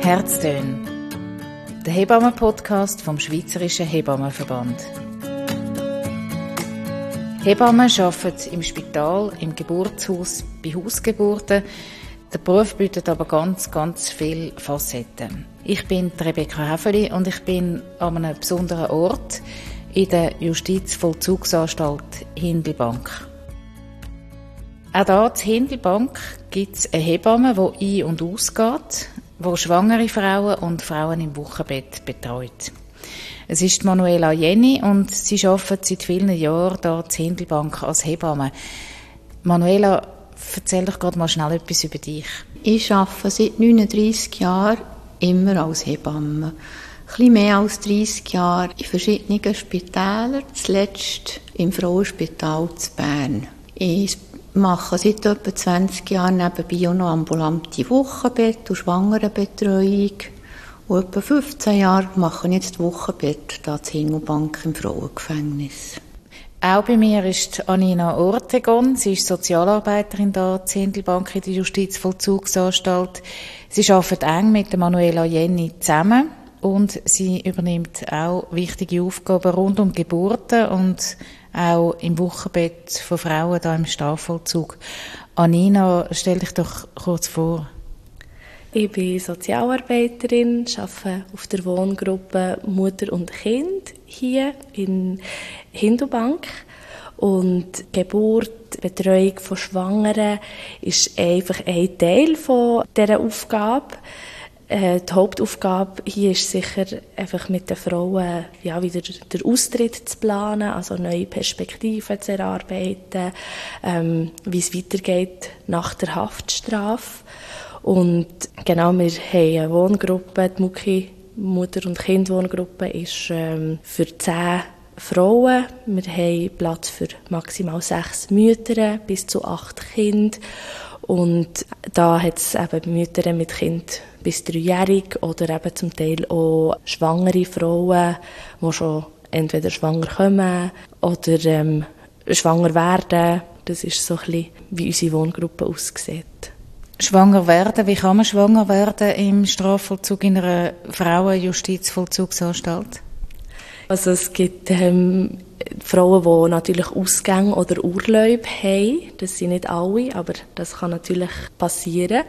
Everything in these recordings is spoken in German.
Herztöne, der Hebammen-Podcast vom Schweizerischen Hebammenverband. Hebammen arbeiten im Spital, im Geburtshaus, bei Hausgeburten. Der Beruf bietet aber ganz viele Facetten. Ich bin Rebecca Häfeli und ich bin an einem besonderen Ort in der Justizvollzugsanstalt Hindelbank. Auch hier in Hindelbank gibt es eine Hebamme, die ein- und ausgeht, die schwangere Frauen und Frauen im Wochenbett betreut. Es ist Manuela Jenny und sie arbeitet seit vielen Jahren hier in Hindelbank als Hebamme. Manuela, erzähl doch gerade mal schnell etwas über dich. Ich arbeite seit 39 Jahren immer als Hebamme. Ein bisschen mehr als 30 Jahre in verschiedenen Spitälern, zuletzt im Frauenspital zu Bern. Ich mache seit etwa 20 Jahren nebenbei auch noch ambulante Wochenbett und Schwangerenbetreuung. Und etwa 15 Jahre mache ich jetzt das Wochenbett hier in Hindelbank im Frauengefängnis. Auch bei mir ist Anina Ortegon. Sie ist Sozialarbeiterin hier in Hindelbank in der Justizvollzugsanstalt. Sie arbeitet eng mit der Manuela Jenny zusammen und sie übernimmt auch wichtige Aufgaben rund um Geburten und auch im Wochenbett von Frauen hier im Strafvollzug. Anina, stell dich doch kurz vor. Ich bin Sozialarbeiterin, arbeite auf der Wohngruppe Mutter und Kind hier in Hindelbank. Und Geburt, Betreuung von Schwangeren ist einfach ein Teil von dieser Aufgabe. Die Hauptaufgabe hier ist sicher einfach mit den Frauen wieder den Austritt zu planen, also neue Perspektiven zu erarbeiten, wie es weitergeht nach der Haftstrafe. Und genau, wir haben eine Wohngruppe, die Mucki Mutter- und Kind-Wohngruppe ist für 10 Frauen. Wir haben Platz für maximal 6 Mütter bis zu 8 Kinder. Und da hat es eben Mütter mit Kind bis 3-jährig oder eben zum Teil auch schwangere Frauen, die schon entweder schwanger kommen oder schwanger werden. Das ist so ein bisschen, wie unsere Wohngruppe aussieht. Schwanger werden, wie kann man schwanger werden im Strafvollzug in einer Frauenjustizvollzugsanstalt? Also es gibt Frauen, die natürlich Ausgänge oder Urlaube haben. Das sind nicht alle, aber das kann natürlich passieren.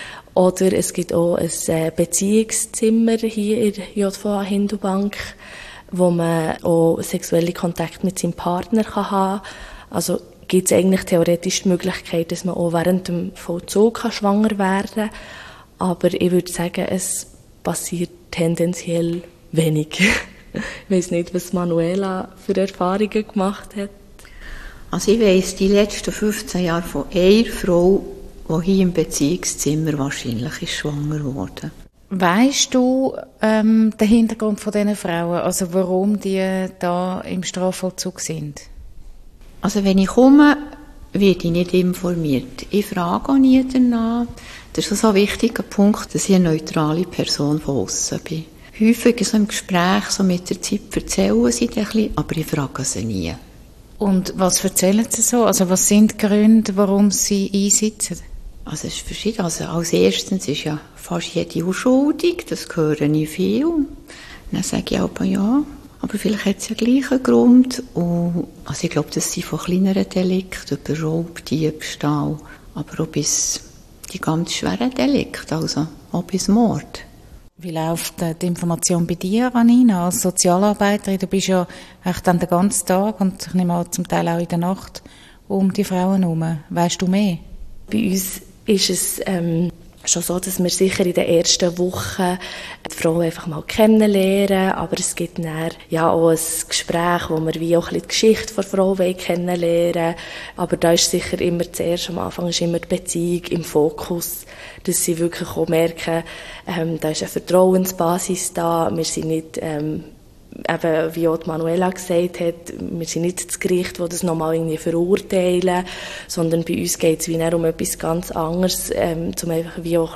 Oder es gibt auch ein Beziehungszimmer hier in der JVA Hindelbank, wo man auch sexuelle Kontakte mit seinem Partner haben kann. Also gibt es eigentlich theoretisch die Möglichkeit, dass man auch während dem Vollzug schwanger werden kann. Aber ich würde sagen, es passiert tendenziell wenig. Ich weiss nicht, was Manuela für Erfahrungen gemacht hat. Also ich weiss die letzten 15 Jahre von einer Frau, die hier im Beziehungszimmer wahrscheinlich ist schwanger geworden. Weisst du den Hintergrund von diesen Frauen, also warum die da im Strafvollzug sind? Also wenn ich komme, werde ich nicht informiert. Ich frage auch nie danach. Das ist so ein wichtiger Punkt, dass ich eine neutrale Person von außen bin. Häufig so im Gespräch, so mit der Zeit erzählen sie ein bisschen, aber ich frage sie nie. Und was erzählen sie so? Also was sind die Gründe, warum sie einsitzen? Also es ist verschieden. Also als erstens ist ja fast jede unschuldig, das höre ich viel. Dann sage ich auch, ja, aber vielleicht hat es ja gleich einen Grund. Und, also ich glaube, das sind von kleineren Delikten, über Raub, Diebstahl, aber auch bis die ganz schweren Delikte, also auch bis Mord. Wie läuft die Information bei dir, Anina, als Sozialarbeiterin? Du bist ja echt dann den ganzen Tag und ich nehme an, zum Teil auch in der Nacht um die Frauen herum. Weisst du mehr? Bei uns ist es schon so, dass wir sicher in den ersten Wochen die Frau einfach mal kennenlernen, aber es gibt dann auch ein Gespräch, wo wir wie auch ein bisschen die Geschichte der Frau kennenlernen. Aber da ist sicher immer zuerst am Anfang ist immer die Beziehung im Fokus, dass sie wirklich auch merken, da ist eine Vertrauensbasis da, wir sind nicht eben, wie auch Manuela gesagt hat, wir sind nicht das Gericht, das das nochmal irgendwie verurteilen, sondern bei uns geht es wie um etwas ganz anderes, um einfach wie auch,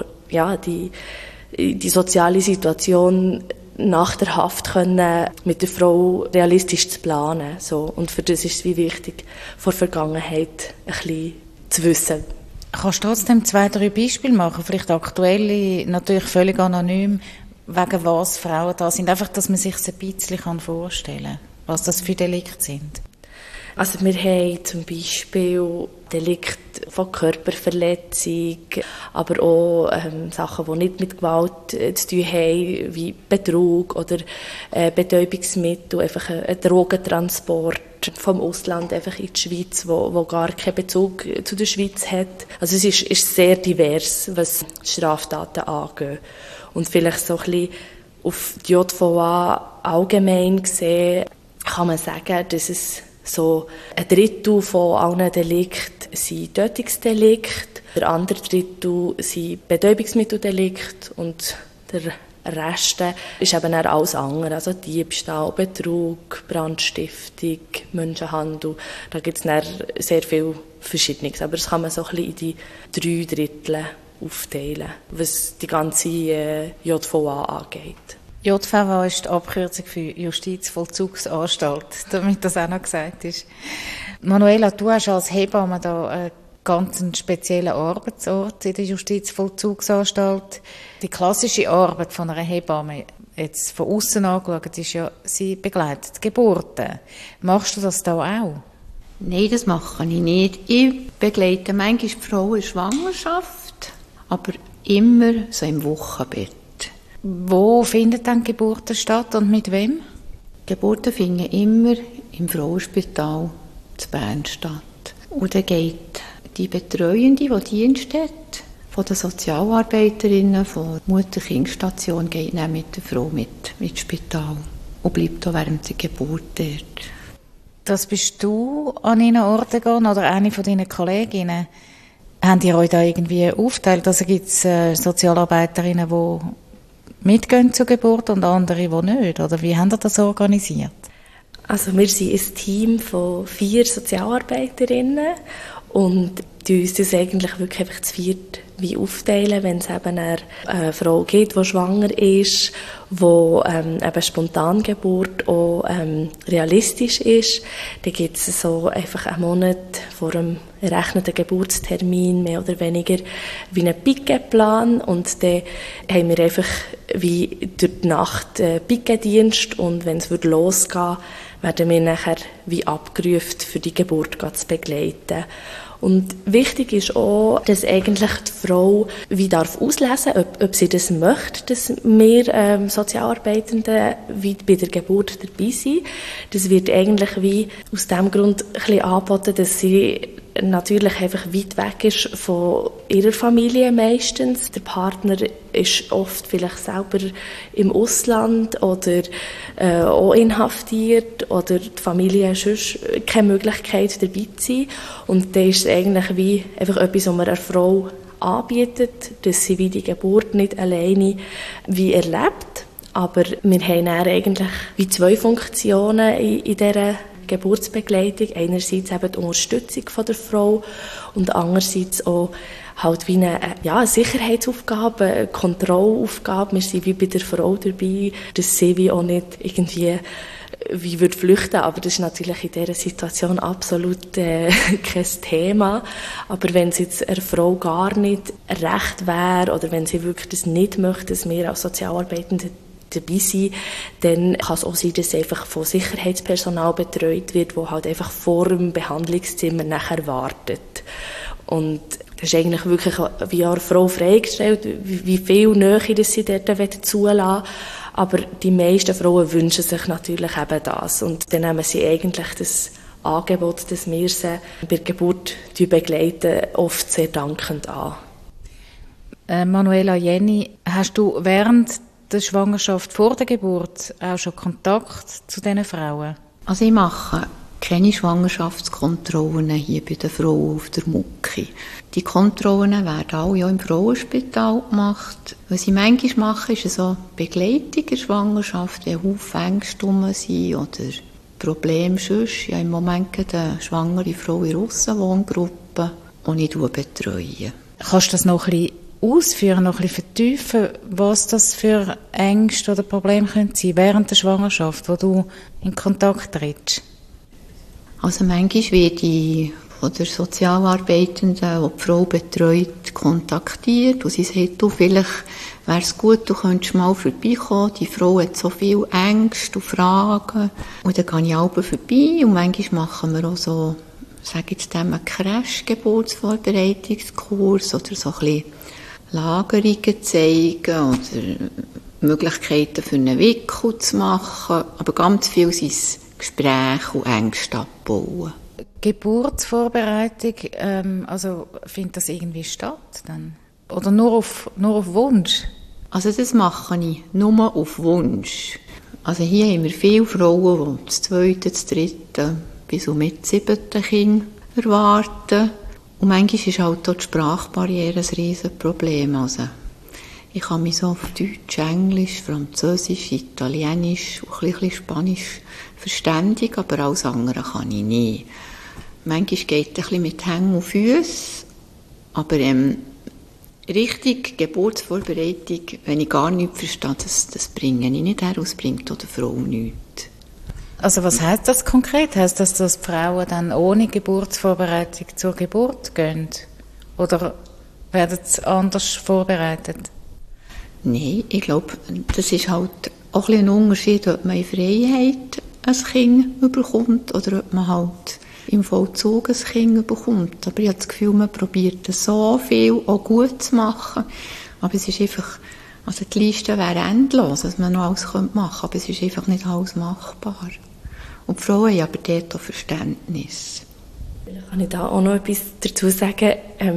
die soziale Situation nach der Haft können, mit der Frau realistisch zu planen. So. Und für das ist es wie wichtig, vor der Vergangenheit ein bisschen zu wissen. Kannst du trotzdem 2, 3 Beispiele machen, vielleicht aktuelle, natürlich völlig anonym, wegen was Frauen da sind, einfach, dass man sich ein bisschen vorstellen kann, was das für Delikte sind? Also wir haben zum Beispiel Delikte von Körperverletzung, aber auch Sachen, die nicht mit Gewalt zu tun haben, wie Betrug oder Betäubungsmittel, einfach ein Drogentransport vom Ausland einfach in die Schweiz, wo gar keinen Bezug zu der Schweiz hat. Also es ist sehr divers, was Straftaten angeht. Und vielleicht so ein bisschen auf die JVA allgemein gesehen kann man sagen, dass es so 1/3 von allen Delikten sind Tötungsdelikte, der andere Drittel sind Betäubungsmitteldelikte und der Rest ist eben auch alles andere, also Diebstahl, Betrug, Brandstiftung, Menschenhandel. Da gibt es dann sehr viel Verschiedenes, aber das kann man so ein bisschen in die 3 Drittel aufteilen, was die ganze JVA angeht. JVA ist die Abkürzung für Justizvollzugsanstalt, damit das auch noch gesagt ist. Manuela, du hast als Hebamme da einen ganz speziellen Arbeitsort in der Justizvollzugsanstalt. Die klassische Arbeit von einer Hebamme, jetzt von außen angeschaut, ist ja, sie begleitet Geburten. Machst du das da auch? Nein, das mache ich nicht. Ich begleite manchmal die Frau in Schwangerschaft, aber immer so im Wochenbett. Wo finden dann Geburten statt und mit wem? Geburten finden immer im Frauenspital zu Bern statt. Und dann geht die Betreuende, die Dienst hat, von den Sozialarbeiterinnen, von der Mutter-Kind-Station, geht dann mit der Frau mit ins Spital und bleibt auch während der Geburt dort. Das bist du an ihren Ort gegangen oder eine von deinen Kolleginnen? Habt ihr euch da irgendwie aufteilt? Also gibt es Sozialarbeiterinnen, die mitgehen zur Geburt und andere, die nicht? Oder wie habt ihr das organisiert? Also wir sind ein Team von 4 Sozialarbeiterinnen und die uns das eigentlich wirklich einfach zu 4 wie aufteilen, wenn es eben eine Frau gibt, die schwanger ist, wo eben Spontangeburt auch realistisch ist. Dann gibt es so einfach einen Monat vor dem errechneten Geburtstermin mehr oder weniger wie einen Piquetplan und dann haben wir einfach wie durch die Nacht Piquetdienst und wenn es losgehen würde, werden wir nachher wie abgerufen, für die Geburt zu begleiten. Und wichtig ist auch, dass eigentlich die Frau wie darf auslesen, ob sie das möchte, dass wir Sozialarbeitenden wie bei der Geburt dabei sind. Das wird eigentlich wie aus dem Grund ein bisschen angeboten, dass sie natürlich einfach weit weg ist von ihrer Familie meistens. Der Partner ist oft vielleicht selber im Ausland oder auch inhaftiert oder die Familie hat sonst keine Möglichkeit dabei zu sein. Und dann ist es eigentlich wie einfach etwas, was man einer Frau anbietet, dass sie wie die Geburt nicht alleine wie erlebt. Aber wir haben dann eigentlich wie 2 Funktionen in dieser Geburtsbegleitung. Einerseits eben die Unterstützung von der Frau und andererseits auch halt wie eine Sicherheitsaufgabe, eine Kontrollaufgabe. Wir sind wie bei der Frau dabei, dass sie wie auch nicht irgendwie wie würde flüchten, aber das ist natürlich in dieser Situation absolut kein Thema. Aber wenn es jetzt einer Frau gar nicht recht wäre oder wenn sie wirklich das nicht möchte, dass wir als Sozialarbeitende dabei sind, dann kann es auch sein, dass einfach von Sicherheitspersonal betreut wird, wo halt einfach vor dem Behandlungszimmer nachher wartet. Und das ist eigentlich wirklich wie eine Frau freigestellt, wie viel Nähe das sie dort zulassen. Aber die meisten Frauen wünschen sich natürlich eben das. Und dann nehmen sie eigentlich das Angebot, das wir sie bei der Geburt begleiten, oft sehr dankend an. Manuela, Jenny, hast du während der Schwangerschaft vor der Geburt auch schon Kontakt zu diesen Frauen? Also ich mache keine Schwangerschaftskontrollen hier bei der Frau auf der Mucki. Die Kontrollen werden alle ja im Frauenspital gemacht. Was ich manchmal mache, ist so Begleitung in der Schwangerschaft, wenn Haufen Ängste rum sind oder Probleme sonst. Ja, im Moment eine schwangere Frau in der Aussenwohngruppe, die ich betreue. Kannst du das noch ein bisschen ausführen, noch ein bisschen vertiefen, was das für Ängste oder Probleme sein können während der Schwangerschaft, wo du in Kontakt trittst? Also manchmal werde ich von der Sozialarbeitenden, die die Frau betreut, kontaktiert und sie sagt, du, vielleicht wäre es gut, du könntest mal vorbeikommen, die Frau hat so viel Ängste und Fragen. Und dann gehe ich auch vorbei und manchmal machen wir auch so, sage ich jetzt einen Crash-Geburtsvorbereitungskurs oder so ein bisschen Lagerungen zeigen oder Möglichkeiten für einen Wickel zu machen. Aber ganz viel sind Gespräche und Ängste abbauen. Geburtsvorbereitung, also findet das irgendwie statt dann? Oder nur auf Wunsch? Also das mache ich nur auf Wunsch. Also hier haben wir viele Frauen, die das 2., das 3. bis und mit 7. Kind erwarten. Und manchmal ist halt auch die Sprachbarriere ein Riesenproblem. Also ich kann mich so auf Deutsch, Englisch, Französisch, Italienisch und ein bisschen Spanisch verständigen, aber alles andere kann ich nicht. Manchmal geht es ein bisschen mit Hängen und Füßen, aber richtig Geburtsvorbereitung, wenn ich gar nichts verstehe, das bringe ich nicht her, das bringt auch der Frau nichts. Also was heisst das konkret? Heisst das, dass die Frauen dann ohne Geburtsvorbereitung zur Geburt gehen? Oder werden sie anders vorbereitet? Nein, ich glaube, das ist halt auch ein Unterschied, ob man in Freiheit ein Kind bekommt oder ob man halt im Vollzug ein Kind bekommt. Aber ich habe das Gefühl, man probiert so viel auch gut zu machen. Aber es ist einfach, also die Liste wäre endlos, dass man noch alles machen könnte, aber es ist einfach nicht alles machbar. Und die Frauen haben aber dort auch Verständnis. Kann ich da auch noch etwas dazu sagen?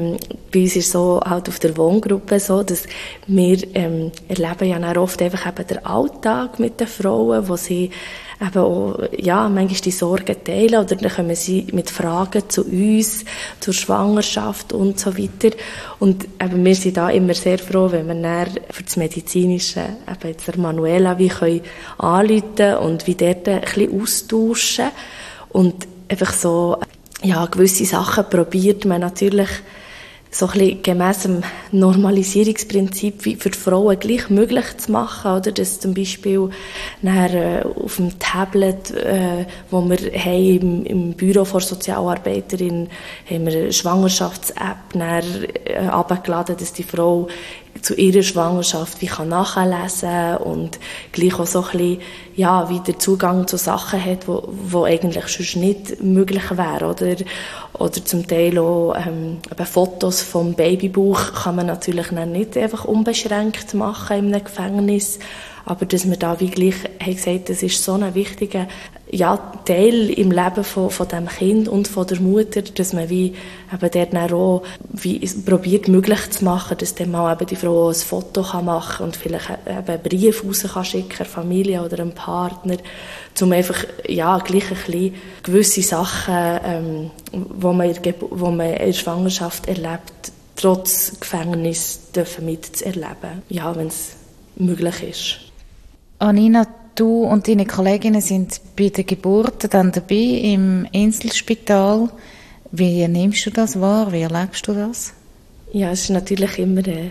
Bei uns ist es so, halt auf der Wohngruppe so, dass wir erleben ja dann oft einfach eben den Alltag mit den Frauen, wo sie eben auch, ja, manchmal die Sorgen teilen oder dann kommen sie mit Fragen zu uns, zur Schwangerschaft und so weiter. Und eben, wir sind da immer sehr froh, wenn wir dann für das Medizinische eben jetzt der Manuela wie können anrufen und wie dort ein bisschen austauschen und einfach so, ja, gewisse Sachen probiert man natürlich so ein bisschen gemäss dem Normalisierungsprinzip wie für die Frauen gleich möglich zu machen, oder? Dass zum Beispiel nachher, auf dem Tablet, wo wir haben, im Büro der Sozialarbeiterin, haben wir eine Schwangerschafts-App heruntergeladen, dass die Frau zu ihrer Schwangerschaft wie kann nachlesen kann und gleich auch so ein bisschen, ja, wie der Zugang zu Sachen hat, wo eigentlich sonst nicht möglich wäre, oder zum Teil auch eben Fotos vom Babybauch kann man natürlich nicht einfach unbeschränkt machen in einem Gefängnis, aber dass wir da wie gleich haben gesagt, das ist so ein wichtiger, ja, Teil im Leben von dem Kind und von der Mutter, dass man wie eben dort dann auch wie probiert möglich zu machen, dass dann mal eben die Frau ein Foto machen kann und vielleicht eben einen Brief raus kann schicken, der Familie oder einem Partner, um einfach, ja, gleich ein bisschen gewisse Sachen, wo man in der Schwangerschaft erlebt, trotz Gefängnis dürfen mitzuerleben, ja, wenn es möglich ist. Anina, du und deine Kolleginnen sind bei der Geburt dann dabei im Inselspital. Wie nimmst du das wahr? Wie erlebst du das? Ja, es ist natürlich immer eine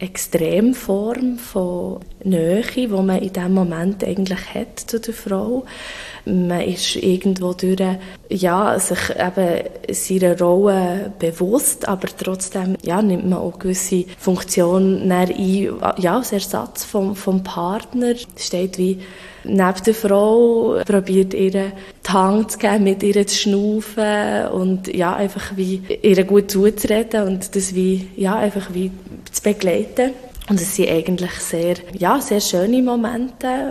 Extremform von Nähe, die man in diesem Moment eigentlich hat zu der Frau. Man ist irgendwo durch, ja, sich eben seiner Rolle bewusst, aber trotzdem, ja, nimmt man auch gewisse Funktionen ein, ja, als Ersatz vom Partner. Steht wie neben der Frau, probiert ihr die Hand zu geben, mit ihr zu schnaufen und ja, einfach wie ihr gut zuzureden und das wie, ja, einfach wie zu begleiten. Und es sind eigentlich sehr schöne Momente.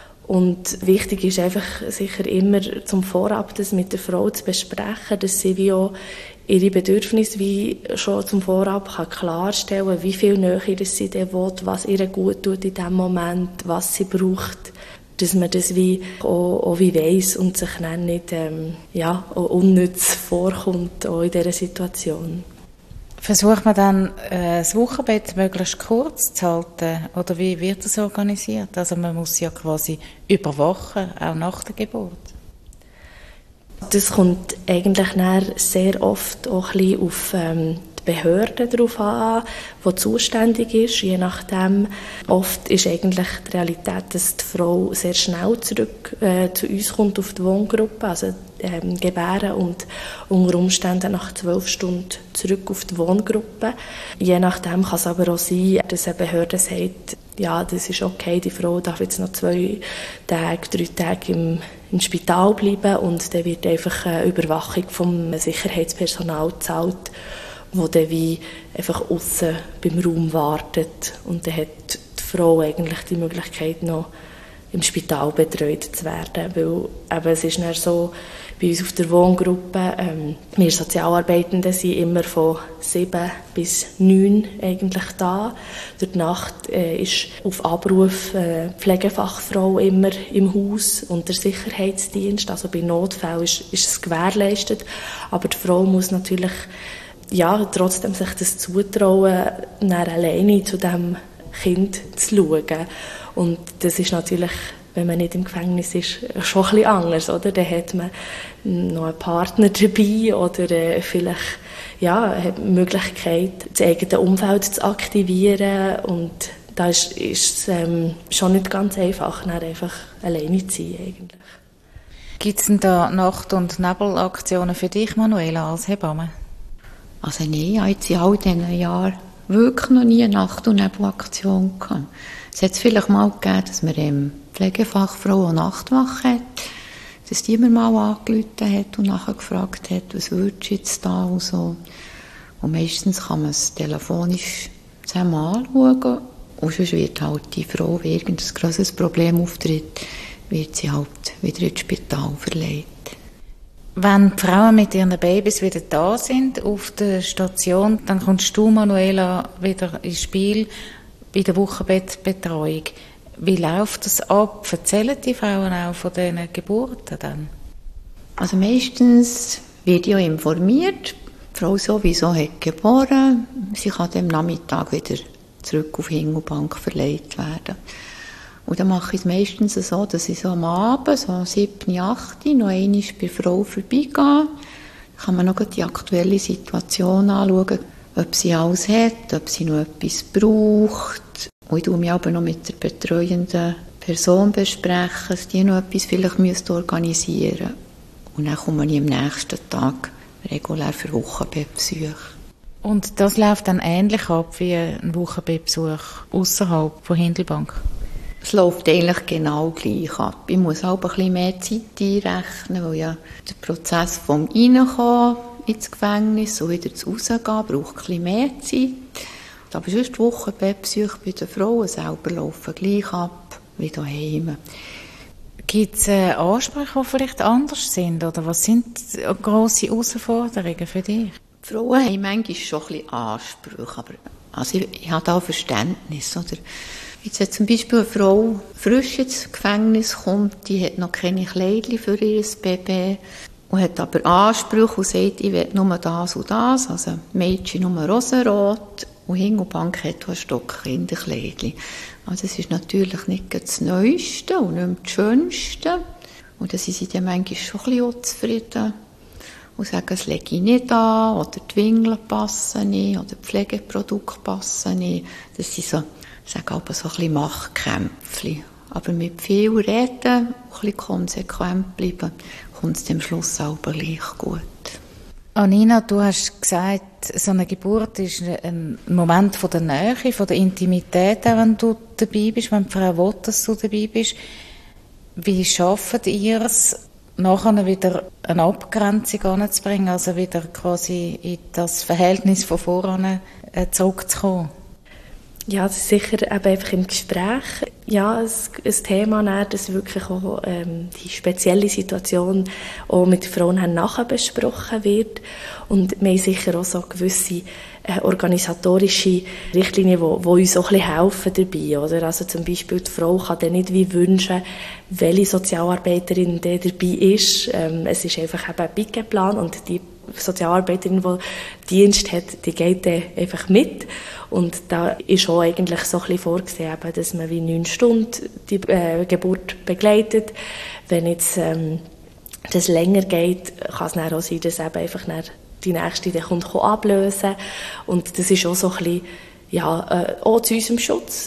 Und wichtig ist einfach sicher immer zum Vorab das mit der Frau zu besprechen, dass sie wie auch ihre Bedürfnisse wie schon zum Vorab kann klarstellen kann, wie viel Nähe sie dann will, was ihr gut tut in diesem Moment, was sie braucht, dass man das wie auch wie weiss und sich dann nicht auch unnütz vorkommt auch in dieser Situation. Versucht man dann, das Wochenbett möglichst kurz zu halten? Oder wie wird das organisiert? Also man muss ja quasi überwachen, auch nach der Geburt. Das kommt eigentlich sehr oft auch ein bisschen auf die Behörde darauf an, die zuständig ist. Je nachdem, oft ist eigentlich die Realität, dass die Frau sehr schnell zurück zu uns kommt auf die Wohngruppe. Also gebären und unter Umständen nach 12 Stunden zurück auf die Wohngruppe. Je nachdem kann es aber auch sein, dass eine Behörde sagt, ja, das ist okay, die Frau darf jetzt noch 2 Tage, 3 Tage im Spital bleiben und dann wird einfach eine Überwachung vom Sicherheitspersonal gezahlt, wo dann wie einfach aussen beim Raum wartet und dann hat die Frau eigentlich die Möglichkeit noch im Spital betreut zu werden, weil eben, es ist dann so, bei uns auf der Wohngruppe, wir Sozialarbeitenden sind immer von 7 bis 9 eigentlich da. Durch die Nacht ist auf Abruf Pflegefachfrau immer im Haus und der Sicherheitsdienst, also bei Notfällen ist es gewährleistet, aber die Frau muss natürlich ja, trotzdem sich das zutrauen, dann alleine zu diesem Kind zu schauen. Und das ist natürlich, wenn man nicht im Gefängnis ist, schon ein bisschen anders, oder? Dann hat man noch einen Partner dabei oder vielleicht ja, hat die Möglichkeit, das eigene Umfeld zu aktivieren. Und da ist es schon nicht ganz einfach, dann einfach alleine zu sein eigentlich. Gibt es denn da Nacht- und Nebelaktionen für dich, Manuela, als Hebamme? Also nein, ich habe jetzt in all diesen Jahren wirklich noch nie eine Nacht- und Nebelaktion gehabt. Es hat vielleicht mal gegeben, dass mir Pflegefachfrau eine Nachtwache hat, dass die mir mal angerufen hat und nachher gefragt hat, was würdest du jetzt da und so. Und meistens kann man es telefonisch zusammen anschauen und sonst wird halt die Frau, wenn irgendein grosses Problem auftritt, wird sie halt wieder ins Spital verlegt. Wenn die Frauen mit ihren Babys wieder da sind auf der Station, dann kommst du, Manuela, wieder ins Spiel bei der Wochenbettbetreuung. Wie läuft das ab? Erzählen die Frauen auch von diesen Geburten dann? Also meistens wird ja informiert, die Frau sowieso hat geboren, sie kann am Nachmittag wieder zurück auf Hindelbank verlegt werden. Und dann mache ich es meistens so, dass ich so am Abend, so 7, 8, noch einmal bei der Frau vorbeigehe. Dann kann man noch die aktuelle Situation anschauen, ob sie alles hat, ob sie noch etwas braucht. Und ich bespreche mich aber noch mit der betreuenden Person, besprechen, dass die noch etwas vielleicht organisieren müsste. Und dann komme ich am nächsten Tag regulär für Wochenbettbesuche. Und das läuft dann ähnlich ab wie ein Wochenbettbesuch außerhalb von Hindelbank? Es läuft eigentlich genau gleich ab. Ich muss auch ein bisschen mehr Zeit einrechnen, weil ja der Prozess vom Reinkommen ins Gefängnis und wieder zu Rausgehen braucht ein bisschen mehr Zeit. Aber sonst die Wochenbettbesuche bei den Frauen selber laufen gleich ab wie daheim. Gibt es Ansprüche, die vielleicht anders sind? Oder was sind grosse Herausforderungen für dich? Die Frauen haben manchmal schon ein bisschen Ansprüche, aber also ich habe da Verständnis. Oder? Jetzt zum Beispiel eine Frau frisch ins Gefängnis kommt, die hat noch keine Kleidchen für ihr Baby und hat aber Ansprüche und sagt, ich will nur das und das, also Mädchen nur rosenrot und Hindelbank hat ein Stock Kinderkleidchen. Also das ist natürlich nicht das Neueste und nicht mehr das Schönste. Und da sind sie dann manchmal schon ein bisschen unzufrieden und sagen, das lege ich nicht an oder die Windeln passen nicht oder die Pflegeprodukte passen nicht. Das sind so, ich sage aber so ein bisschen Machtkämpfe. Aber mit viel Reden und ein bisschen konsequent bleiben, kommt es am Schluss auch gleich gut. Anina, du hast gesagt, so eine Geburt ist ein Moment von der Nähe, von der Intimität, auch wenn du dabei bist, wenn die Frau will, dass du dabei bist. Wie schafft ihr es, nachher wieder eine Abgrenzung anzubringen, also wieder quasi in das Verhältnis von voran zurückzukommen? Ja, das ist sicher eben einfach im Gespräch. Ja, ein Thema, das wirklich auch die spezielle Situation auch mit den Frauen nachher besprochen wird. Und wir haben sicher auch so gewisse organisatorische Richtlinien, die uns auch ein bisschen helfen dabei. Oder? Also zum Beispiel die Frau kann dann nicht wie wünschen, welche Sozialarbeiterin dabei ist. Es ist einfach eben ein Pickenplan und die Sozialarbeiterin, die Dienst hat, die geht dann einfach mit. Und da ist auch eigentlich so ein bisschen vorgesehen, dass man wie 9 Stunden die Geburt begleitet. Wenn jetzt das länger geht, kann es dann auch sein, dass eben einfach die Nächste dann kommt ablösen. Und das ist auch so ein bisschen, auch zu unserem Schutz,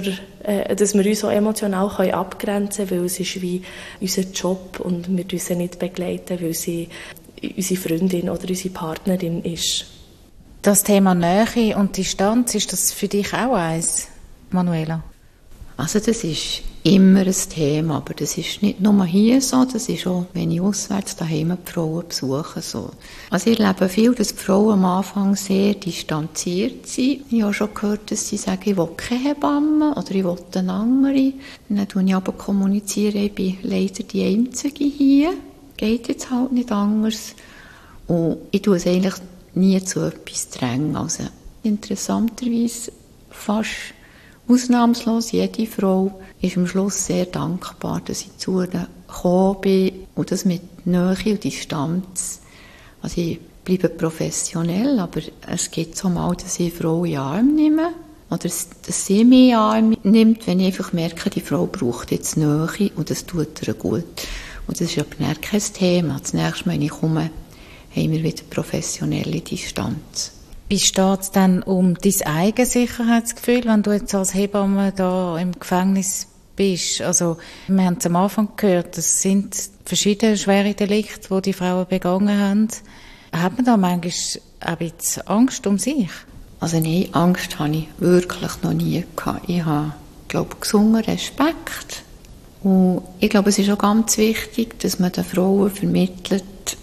dass wir uns auch emotional abgrenzen können, weil es ist wie unser Job und wir dürfen sie nicht begleiten, weil sie unsere Freundin oder unsere Partnerin ist. Das Thema Nähe und Distanz, ist das für dich auch eins, Manuela? Also das ist immer ein Thema, aber das ist nicht nur hier so, das ist auch, wenn ich auswärts daheim die Frauen besuche, so. Also ich erlebe viel, dass die Frauen am Anfang sehr distanziert sind. Ich habe schon gehört, dass sie sagen, ich will keine Hebamme oder ich will eine andere. Dann kommuniziere ich aber kommunizieren, ich bin leider die Einzige hier. Geht jetzt halt nicht anders. Und ich tue es eigentlich nie zu etwas drängen. Also interessanterweise fast ausnahmslos jede Frau ist am Schluss sehr dankbar, dass ich zu ihr gekommen bin und das mit Nähe und Distanz. Also ich bleibe professionell, aber es gibt so mal, dass ich eine Frau in den Arm nehme oder dass sie mich in den Arm nimmt, wenn ich einfach merke, die Frau braucht jetzt Nähe und das tut ihr gut. Und das ist aber kein Thema. Das nächste Mal, wenn ich komme, haben wir wieder professionelle Distanz. Wie steht es denn um dein eigenes Sicherheitsgefühl, wenn du jetzt als Hebamme da im Gefängnis bist? Also, wir haben es am Anfang gehört, es sind verschiedene schwere Delikte, die die Frauen begangen haben. Hat man da manchmal auch ein bisschen Angst um sich? Also nein, Angst habe ich wirklich noch nie gehabt. Ich habe, glaube ich, gesunden Respekt. Und ich glaube, es ist auch ganz wichtig, dass man den Frauen vermittelt,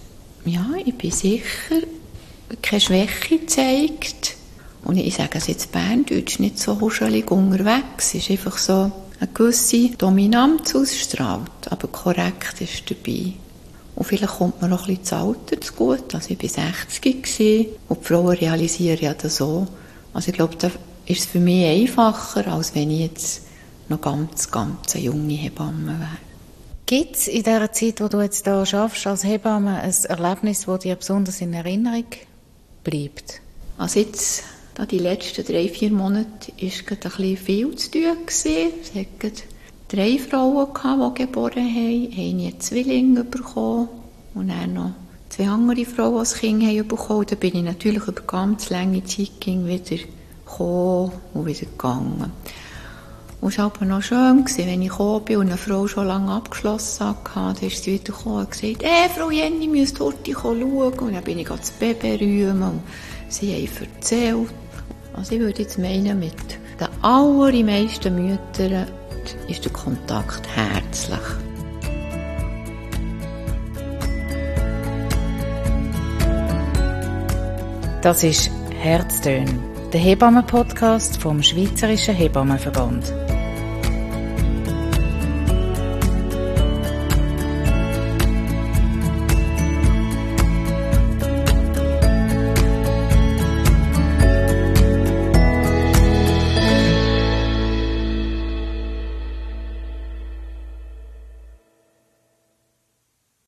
ja, ich bin sicher, keine Schwäche zeigt. Und ich sage es jetzt Berndeutsch, nicht so huschelig unterwegs. Es ist einfach so eine gewisse Dominanz ausstrahlt, aber korrekt ist dabei. Und vielleicht kommt mir noch ein bisschen das Alter zu gut. Also ich war 60 gewesen, und die Frauen realisieren ja das so. Also ich glaube, da ist es für mich einfacher, als wenn ich jetzt noch ganz eine junge Hebamme wäre. Gibt es in dieser Zeit, wo du jetzt hier arbeitest als Hebamme, ein Erlebnis, das dir besonders in Erinnerung bleibt? Also jetzt, die letzten 3-4 Monate, war gerade ein bisschen viel zu tun gewesen. Es hatte 3 Frauen, die geboren haben. Eine hat Zwillinge bekommen und dann noch 2 andere Frauen, die das Kind haben bekommen. Da bin ich natürlich über ganz lange Zeit wieder gekommen und wieder gegangen. Und es war aber noch schön, wenn ich gekommen bin und eine Frau schon lange abgeschlossen hatte, dann ist sie wieder gekommen und gesagt, Frau Jenny, müsst heute schauen. Und dann bin ich das Baby rühmen und sie haben erzählt. Also ich würde jetzt meinen, mit den allermeisten Müttern ist der Kontakt herzlich. Das ist «Herztöne», der Hebammen-Podcast vom Schweizerischen Hebammenverband.